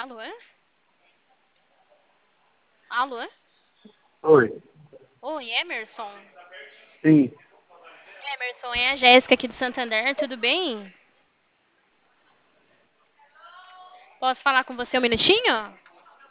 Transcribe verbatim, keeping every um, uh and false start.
Alô? Alô? Oi, Oi, Emerson. sim, Emerson, é a Jéssica aqui do Santander, tudo bem? Posso falar com você um minutinho?